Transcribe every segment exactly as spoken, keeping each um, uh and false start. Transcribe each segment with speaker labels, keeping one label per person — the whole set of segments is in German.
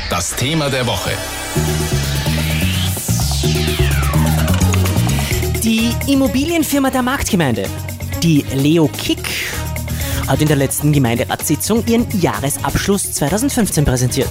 Speaker 1: Das Thema der Woche.
Speaker 2: Die Immobilienfirma der Marktgemeinde, die Leo Kick, hat in der letzten Gemeinderatssitzung ihren Jahresabschluss zweitausendfünfzehn präsentiert.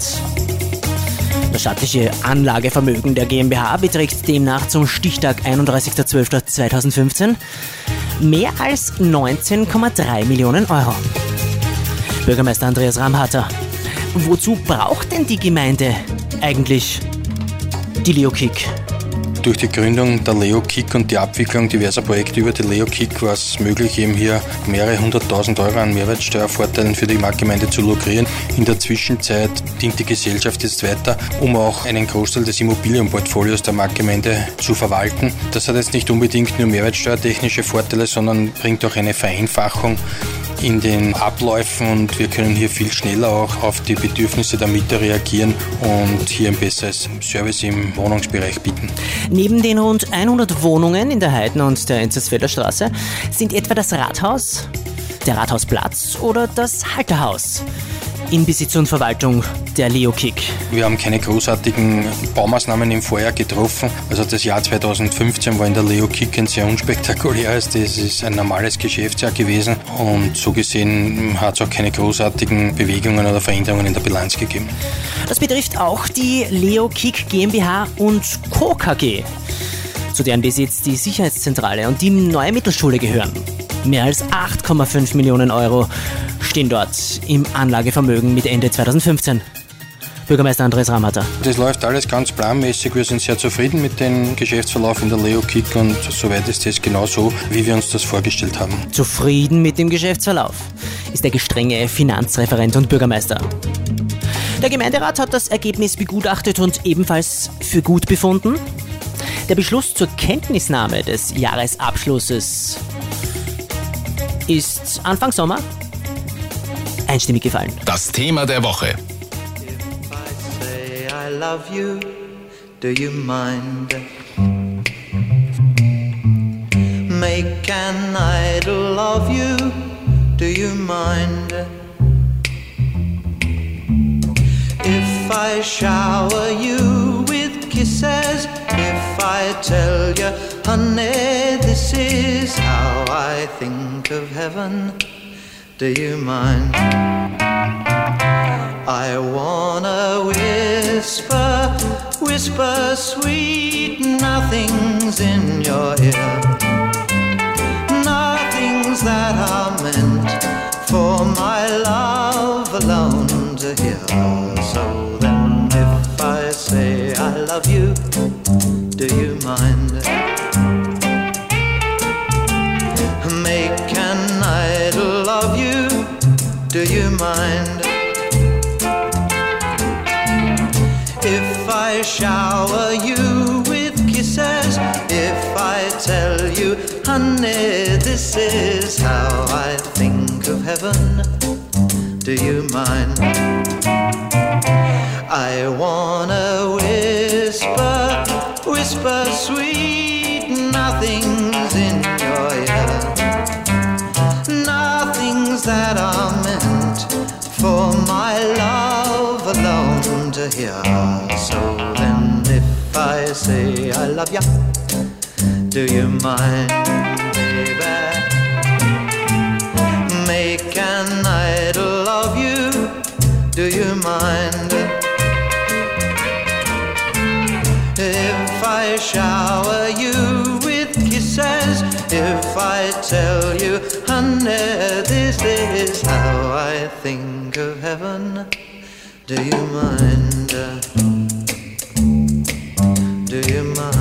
Speaker 2: Das staatliche Anlagevermögen der GmbH beträgt demnach zum Stichtag einunddreißigster zwölfter zweitausendfünfzehn mehr als neunzehn Komma drei Millionen Euro. Bürgermeister Andreas Ramharter, wozu braucht denn die Gemeinde eigentlich die Leo Kick?
Speaker 3: Durch die Gründung der Leo Kick und die Abwicklung diverser Projekte über die Leo Kick war es möglich, eben hier mehrere hunderttausend Euro an Mehrwertsteuervorteilen für die Marktgemeinde zu lukrieren. In der Zwischenzeit dient die Gesellschaft jetzt weiter, um auch einen Großteil des Immobilienportfolios der Marktgemeinde zu verwalten. Das hat jetzt nicht unbedingt nur mehrwertsteuertechnische Vorteile, sondern bringt auch eine Vereinfachung in den Abläufen und wir können hier viel schneller auch auf die Bedürfnisse der Mieter reagieren und hier ein besseres Service im Wohnungsbereich bieten.
Speaker 2: Neben den rund hundert Wohnungen in der Heiden- und der Enzersfelder Straße sind etwa das Rathaus, der Rathausplatz oder das Halterhaus in Besitz und Verwaltung der Leo Kick.
Speaker 3: Wir haben keine großartigen Baumaßnahmen im Vorjahr getroffen. Also das Jahr zweitausendfünfzehn war in der Leo Kick ein sehr unspektakuläres. Das ist ein normales Geschäftsjahr gewesen und so gesehen hat es auch keine großartigen Bewegungen oder Veränderungen in der Bilanz gegeben.
Speaker 2: Das betrifft auch die Leo Kick GmbH und Co. K G, zu deren Besitz die Sicherheitszentrale und die neue Mittelschule gehören. Mehr als acht Komma fünf Millionen Euro stehen dort im Anlagevermögen mit Ende zweitausendfünfzehn. Bürgermeister Andreas Ramharter.
Speaker 3: Das läuft alles ganz planmäßig. Wir sind sehr zufrieden mit dem Geschäftsverlauf in der Leo Kick und soweit ist das genau so, wie wir uns das vorgestellt haben.
Speaker 2: Zufrieden mit dem Geschäftsverlauf ist der gestrenge Finanzreferent und Bürgermeister. Der Gemeinderat hat das Ergebnis begutachtet und ebenfalls für gut befunden. Der Beschluss zur Kenntnisnahme des Jahresabschlusses ist Anfang Sommer einstimmig gefallen.
Speaker 1: Das Thema der Woche.
Speaker 4: If I say I love you, do you mind? Make an idol of you, do you mind? If I shower you with kisses, if I tell you, honey, this is how I think of heaven, do you mind? I wanna whisper, whisper sweet nothings in your ear, nothings that are meant for my love alone to hear. So then if I say I love you, do you mind? Make an idol of you, do you mind? If I shower you with kisses, if I tell you, honey, this is how I think of heaven, do you mind? I wanna whisper, whisper sweet nothings in your ear, nothings that are meant for my love alone to hear. So then if I say I love ya, do you mind, baby? Make an idol of you, do you mind? If I shower you with kisses, if I tell you, honey, this is how I think of heaven, do you mind? Do you mind?